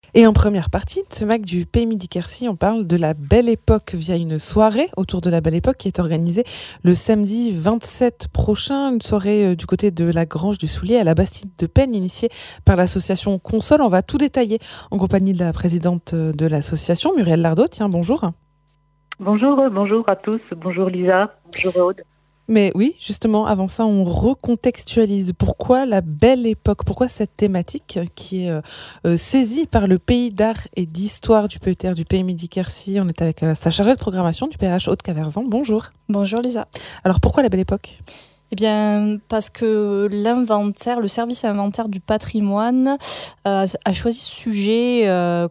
Et en première partie de ce MAC du Pays Midi Quercy, on parle de la Belle Époque via une soirée autour de la Belle Époque qui est organisée le samedi 27 prochain, une soirée du côté de la Grange du Soulier à la Bastide de Peigne, initiée par l'association Console. On va tout détailler en compagnie de la présidente de l'association, Muriel Lardot. Tiens, bonjour. Bonjour à tous. Bonjour Lisa. Bonjour Aude. Mais oui, justement, avant ça, on recontextualise. Pourquoi la Belle Époque ? Pourquoi cette thématique qui est saisie par le pays d'art et d'histoire du PETR du Pays Midi Quercy ? On est avec sa chargée de programmation du PH Haute-Caverzan. Bonjour. Bonjour Lisa. Alors pourquoi la Belle Époque ? Eh bien, parce que le service inventaire du patrimoine a choisi ce sujet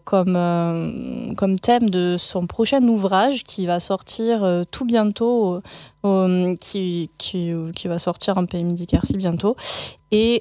comme thème de son prochain ouvrage qui va sortir tout bientôt, qui va sortir en Pays Midi Quercy bientôt. Et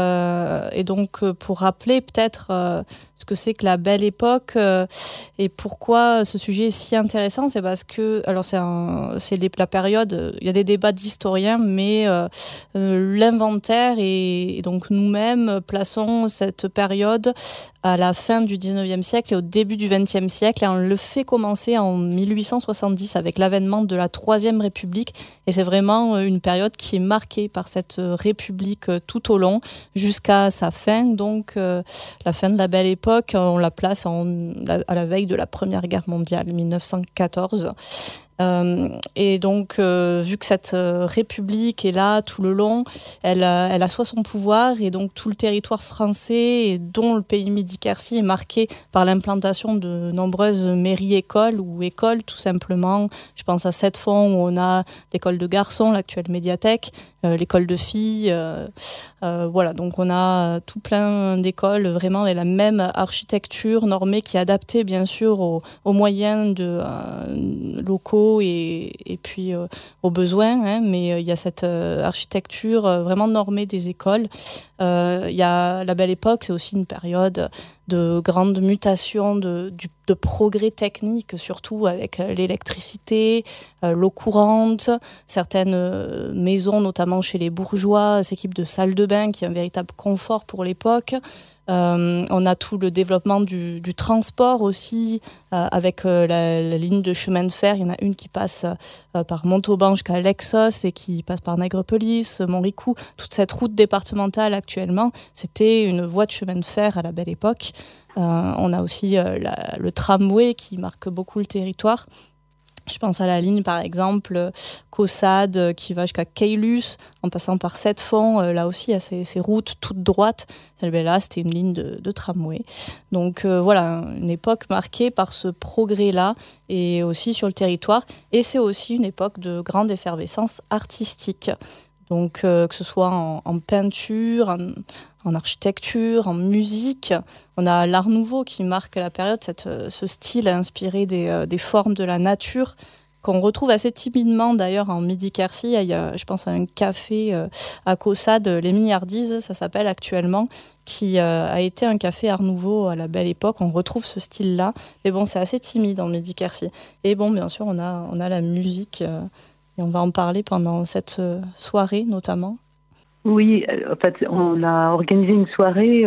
donc, pour rappeler peut-être ce que c'est que la Belle Époque et pourquoi ce sujet est si intéressant, c'est parce que, alors la période, il y a des débats d'historiens, mais l'inventaire et donc nous-mêmes plaçons cette période à la fin du 19e siècle et au début du 20e siècle, et on le fait commencer en 1870 avec l'avènement de la Troisième République, et c'est vraiment une période qui est marquée par cette République tout au long jusqu'à sa fin, donc la fin de la Belle Époque, on la place à la veille de la Première Guerre mondiale, 1914. Et donc, vu que cette République est là tout le long, elle assoit son pouvoir, et donc tout le territoire français, et dont le Pays Midi Quercy, est marqué par l'implantation de nombreuses mairies-écoles ou écoles tout simplement. Je pense à Sept-Fonds où on a l'école de garçons, l'actuelle médiathèque, l'école de filles. Voilà, donc on a tout plein d'écoles vraiment avec la même architecture normée qui est adaptée bien sûr aux moyens locaux et puis aux besoins, hein, mais il y a cette architecture vraiment normée des écoles. Il y a la Belle Époque, c'est aussi une période de grande mutation, de progrès technique, surtout avec l'électricité, l'eau courante, certaines maisons, notamment chez les bourgeois, s'équipent de salles de bain, qui est un véritable confort pour l'époque. On a tout le développement du transport aussi, avec la ligne de chemin de fer. Il y en a une qui passe par Montauban jusqu'à Lexos et qui passe par Nègrepelisse, Montricou. Toute cette route départementale actuellement, c'était une voie de chemin de fer à la Belle Époque. On a aussi le tramway qui marque beaucoup le territoire. Je pense à la ligne, par exemple, Caussade, qui va jusqu'à Caylus, en passant par Sept-Fonds. Là aussi, il y a ces routes toutes droites. Celle-là, c'était une ligne de tramway. Donc voilà, une époque marquée par ce progrès-là, et aussi sur le territoire. Et c'est aussi une époque de grande effervescence artistique. Donc que ce soit en peinture, en architecture, en musique. On a l'Art Nouveau qui marque la période, ce style inspiré des formes de la nature, qu'on retrouve assez timidement d'ailleurs en Midi-Quercy. Il y a, je pense, à un café à Caussade, les Milliardises, ça s'appelle actuellement, qui a été un café Art Nouveau à la Belle Époque. On retrouve ce style-là. Mais bon, c'est assez timide en Midi-Quercy. Et bon, bien sûr, on a la musique, et on va en parler pendant cette soirée notamment. Oui, en fait, on a organisé une soirée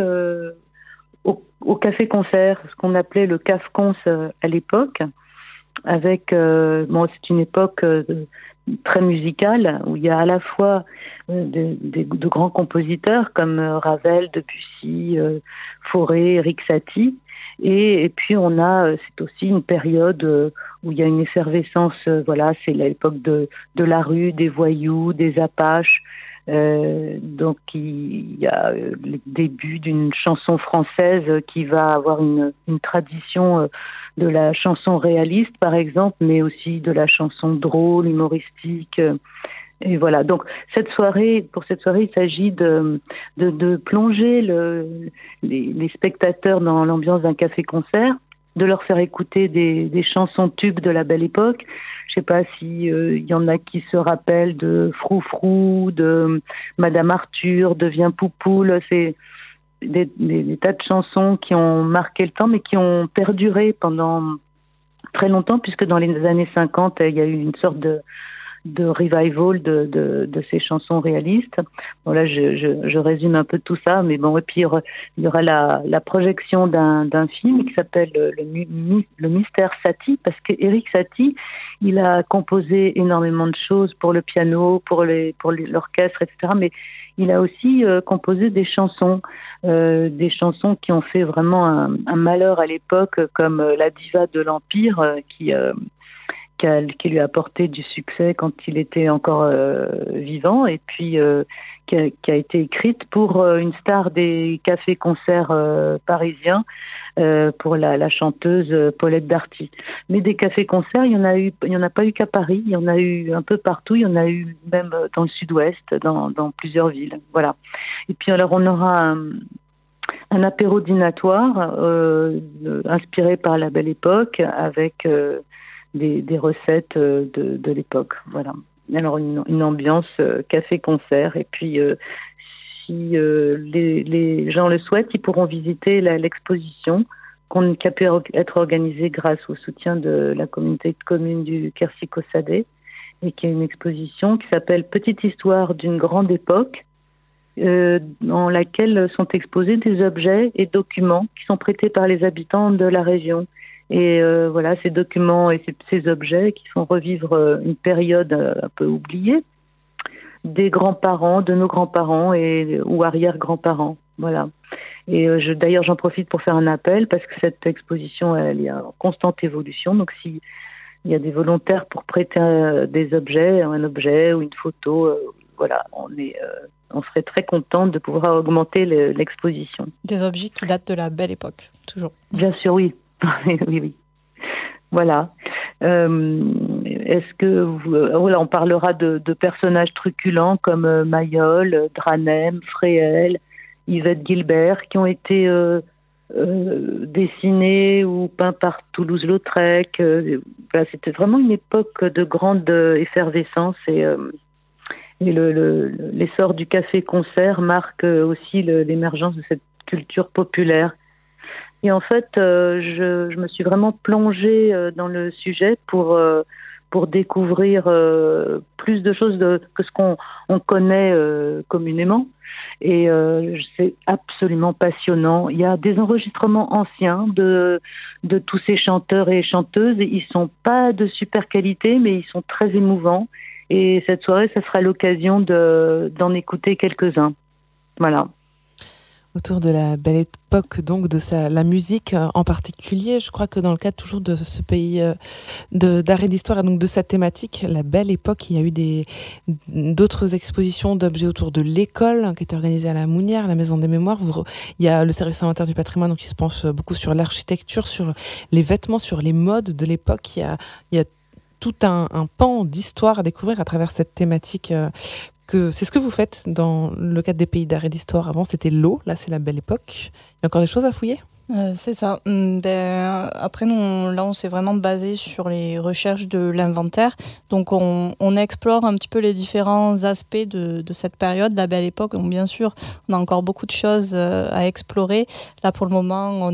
au café-concert, ce qu'on appelait le CAF-Cons à l'époque, avec, c'est une époque très musicale, où il y a à la fois de grands compositeurs comme Ravel, Debussy, Fauré, Erik Satie, et puis c'est aussi une période où il y a une effervescence, c'est l'époque de la rue, des voyous, des apaches. Donc il y a le début d'une chanson française qui va avoir une tradition de la chanson réaliste par exemple, mais aussi de la chanson drôle, humoristique. Et voilà, donc pour cette soirée, il s'agit de plonger les spectateurs dans l'ambiance d'un café-concert, de leur faire écouter des chansons tubes de la Belle Époque. Je sais pas si y en a qui se rappellent de Froufrou, de Madame Arthur, de Viens Poupoule. C'est des tas de chansons qui ont marqué le temps, mais qui ont perduré pendant très longtemps, puisque dans les années 50, il y a eu une sorte revival de ces chansons réalistes. Bon, là, je résume un peu tout ça, mais bon, et puis il y aura la projection d'un film qui s'appelle le Mystère Satie, parce qu'Erik Satie, il a composé énormément de choses pour le piano, pour l'orchestre, etc., mais il a aussi composé des chansons qui ont fait vraiment un malheur à l'époque, comme La Diva de l'Empire, qui lui a apporté du succès quand il était encore vivant, et puis qui a été écrite pour une star des cafés-concerts parisiens, pour la chanteuse Paulette Darty. Mais des cafés-concerts, il y en a pas eu qu'à Paris, il y en a eu un peu partout, il y en a eu même dans le sud-ouest, dans plusieurs villes. Voilà. Et puis alors on aura un apéro dînatoire inspiré par la Belle Époque, avec des recettes de l'époque. Voilà. Alors une ambiance café-concert, et puis si les gens le souhaitent, ils pourront visiter l'exposition qui a pu être organisée grâce au soutien de la communauté de communes du Quercy-Caussade, et qui est une exposition qui s'appelle Petite histoire d'une grande époque, dans laquelle sont exposés des objets et documents qui sont prêtés par les habitants de la région. Et voilà, ces documents et ces objets qui font revivre une période un peu oubliée des grands-parents, de nos grands-parents ou arrière-grands-parents. Voilà. Et d'ailleurs, j'en profite pour faire un appel, parce que cette exposition, elle est en constante évolution. Donc, s'il y a des volontaires pour prêter des objets, un objet ou une photo, voilà, on serait très contente de pouvoir augmenter l'exposition. Des objets qui datent de la Belle Époque, toujours. Bien sûr, oui. Oui. Voilà. Est-ce que voilà, on parlera de personnages truculents comme Mayol, Dranem, Fréhel, Yvette Gilbert, qui ont été dessinés ou peints par Toulouse-Lautrec. Voilà, c'était vraiment une époque de grande effervescence, et l'essor du café-concert marque aussi l'émergence de cette culture populaire. Et en fait, je me suis vraiment plongée dans le sujet pour découvrir plus de choses que ce qu'on connaît communément. Et c'est absolument passionnant. Il y a des enregistrements anciens de tous ces chanteurs et chanteuses. Ils sont pas de super qualité, mais ils sont très émouvants. Et cette soirée, ça sera l'occasion d'en écouter quelques-uns. Voilà. Autour de la Belle Époque, donc la musique en particulier, je crois que dans le cadre toujours de ce pays d'art et d'histoire, et donc de cette thématique, la Belle Époque, il y a eu d'autres expositions d'objets autour de l'école, qui étaient organisées à la Mounière, à la Maison des Mémoires. Il y a le service inventaire du patrimoine, donc qui se penche beaucoup sur l'architecture, sur les vêtements, sur les modes de l'époque. Il y a tout un pan d'histoire à découvrir à travers cette thématique. C'est ce que vous faites dans le cadre des pays d'art et d'histoire. Avant, c'était l'eau, là, c'est la Belle Époque. Il y a encore des choses à fouiller ? C'est ça. Après, nous, là, on s'est vraiment basé sur les recherches de l'inventaire. Donc, on explore un petit peu les différents aspects de cette période, la Belle Époque. Donc, bien sûr, on a encore beaucoup de choses à explorer. Là, pour le moment, on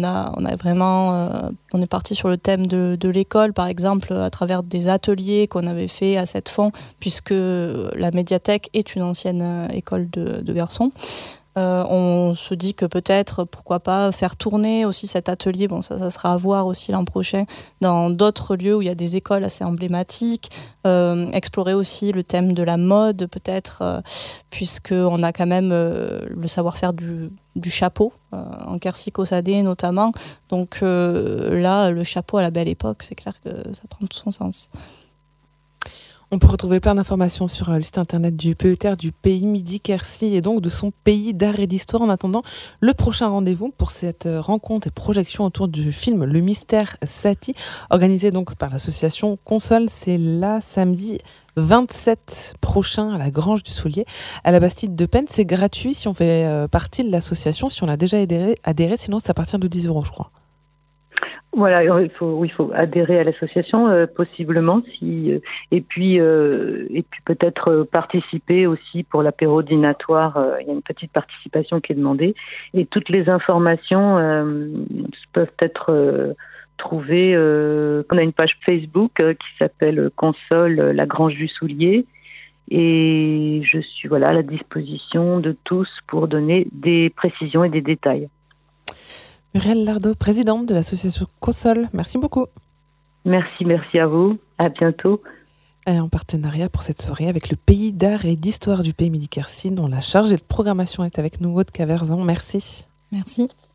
est parti sur le thème de l'école, par exemple, à travers des ateliers qu'on avait fait à cette fond, puisque la médiathèque est une ancienne école de garçons. On se dit que peut-être, pourquoi pas, faire tourner aussi cet atelier, bon ça sera à voir aussi l'an prochain, dans d'autres lieux où il y a des écoles assez emblématiques, explorer aussi le thème de la mode peut-être, puisqu'on a quand même le savoir-faire du chapeau, en Quercy-Caussade notamment, donc là, le chapeau à la Belle Époque, c'est clair que ça prend tout son sens. On peut retrouver plein d'informations sur le site internet du PETR du Pays Midi Quercy, et donc de son pays d'art et d'histoire. En attendant, le prochain rendez-vous pour cette rencontre et projection autour du film Le Mystère Satie, organisé donc par l'association Console, c'est là samedi 27 prochain à la Grange du Soulier, à la Bastide de Penne. C'est gratuit si on fait partie de l'association, si on a déjà adhéré, sinon c'est à partir de 10 €, je crois. Voilà, il faut adhérer à l'association possiblement, et puis peut-être participer aussi pour l'apéro dînatoire. Il y a une petite participation qui est demandée, et toutes les informations peuvent être trouver qu'on a une page Facebook qui s'appelle Console La Grange du Soulier. Et je suis à la disposition de tous pour donner des précisions et des détails. Muriel Lardot, présidente de l'association Console, merci beaucoup. Merci à vous. À bientôt. En partenariat pour cette soirée avec le Pays d'art et d'histoire du Pays Midi-Quercy, dont la chargée de programmation est avec nous, Aude Caverzan. Merci. Merci.